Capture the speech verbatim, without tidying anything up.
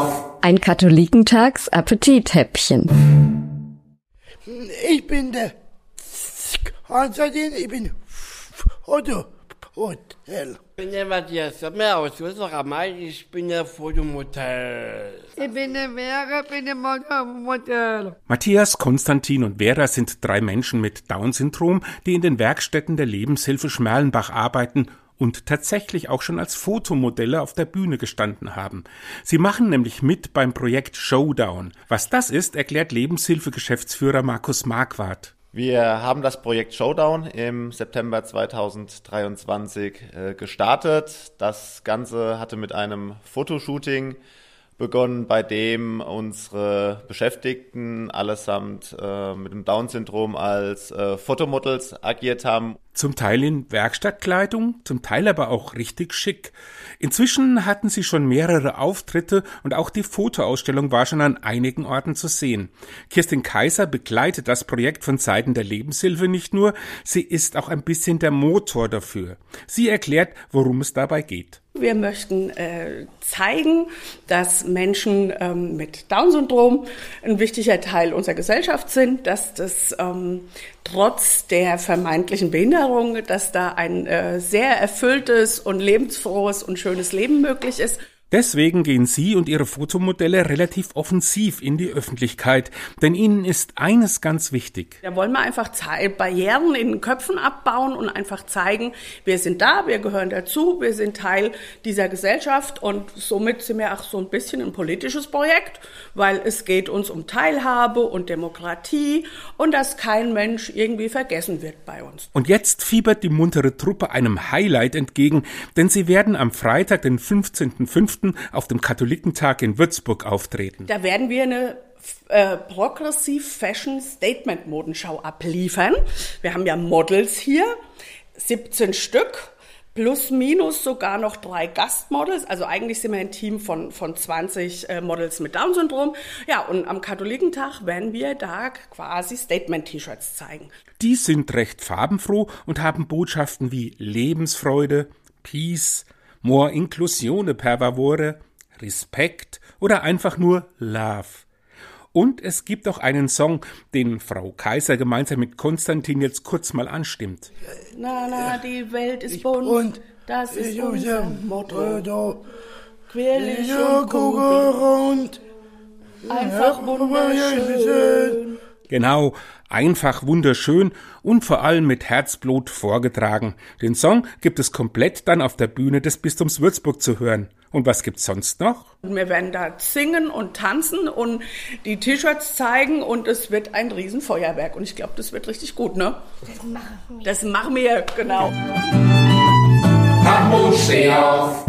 auf. Ein Katholikentags-Appetithäppchen. Ich bin der Konstantin, ich bin Fotohotel. Ich bin der Matthias Sommer aus Rüssel-Rhein, ich bin der Fotomodell. Ich bin der Vera, ich bin der Modell. Matthias, Konstantin und Vera sind drei Menschen mit Down-Syndrom, die in den Werkstätten der Lebenshilfe Schmerlenbach arbeiten und tatsächlich auch schon als Fotomodelle auf der Bühne gestanden haben. Sie machen nämlich mit beim Projekt Showdown. Was das ist, erklärt Lebenshilfe-Geschäftsführer Markus Marquardt. Wir haben das Projekt Showdown im September zweitausenddreiundzwanzig äh, gestartet. Das Ganze hatte mit einem Fotoshooting begonnen, bei dem unsere Beschäftigten allesamt äh, mit dem Down-Syndrom als äh, Fotomodels agiert haben. Zum Teil in Werkstattkleidung, zum Teil aber auch richtig schick. Inzwischen hatten sie schon mehrere Auftritte und auch die Fotoausstellung war schon an einigen Orten zu sehen. Kirstin Kaiser begleitet das Projekt von Seiten der Lebenshilfe nicht nur, sie ist auch ein bisschen der Motor dafür. Sie erklärt, worum es dabei geht. Wir möchten äh, zeigen, dass Menschen ähm, mit Down-Syndrom ein wichtiger Teil unserer Gesellschaft sind, dass das ähm, trotz der vermeintlichen Behinderung, dass da ein äh, sehr erfülltes und lebensfrohes und schönes Leben möglich ist. Deswegen gehen Sie und Ihre Fotomodelle relativ offensiv in die Öffentlichkeit, denn Ihnen ist eines ganz wichtig. Da wollen wir einfach Barrieren in den Köpfen abbauen und einfach zeigen, wir sind da, wir gehören dazu, wir sind Teil dieser Gesellschaft und somit sind wir auch so ein bisschen ein politisches Projekt, weil es geht uns um Teilhabe und Demokratie und dass kein Mensch irgendwie vergessen wird bei uns. Und jetzt fiebert die muntere Truppe einem Highlight entgegen, denn sie werden am Freitag, den fünfzehnten fünften auf dem Katholikentag in Würzburg auftreten. Da werden wir eine äh, Progressive-Fashion-Statement-Modenschau abliefern. Wir haben ja Models hier, siebzehn Stück, plus minus sogar noch drei Gastmodels. Also eigentlich sind wir ein Team von, von zwanzig äh, Models mit Down-Syndrom. Ja, und am Katholikentag werden wir da quasi Statement-T-Shirts zeigen. Die sind recht farbenfroh und haben Botschaften wie Lebensfreude, Peace, More Inclusione per favore, Respekt oder einfach nur Love. Und es gibt auch einen Song, den Frau Kaiser gemeinsam mit Konstantin jetzt kurz mal anstimmt. Na, na, die Welt ist bunt, und das ist unser Motto. Quirlig und kugelrund, einfach wunderschön. Genau, einfach wunderschön und vor allem mit Herzblut vorgetragen. Den Song gibt es komplett dann auf der Bühne des Bistums Würzburg zu hören. Und was gibt's sonst noch? Wir werden da singen und tanzen und die T-Shirts zeigen und es wird ein Riesenfeuerwerk. Und ich glaube, das wird richtig gut, ne? Das machen wir. Das machen wir, genau. Hamburg, steh auf!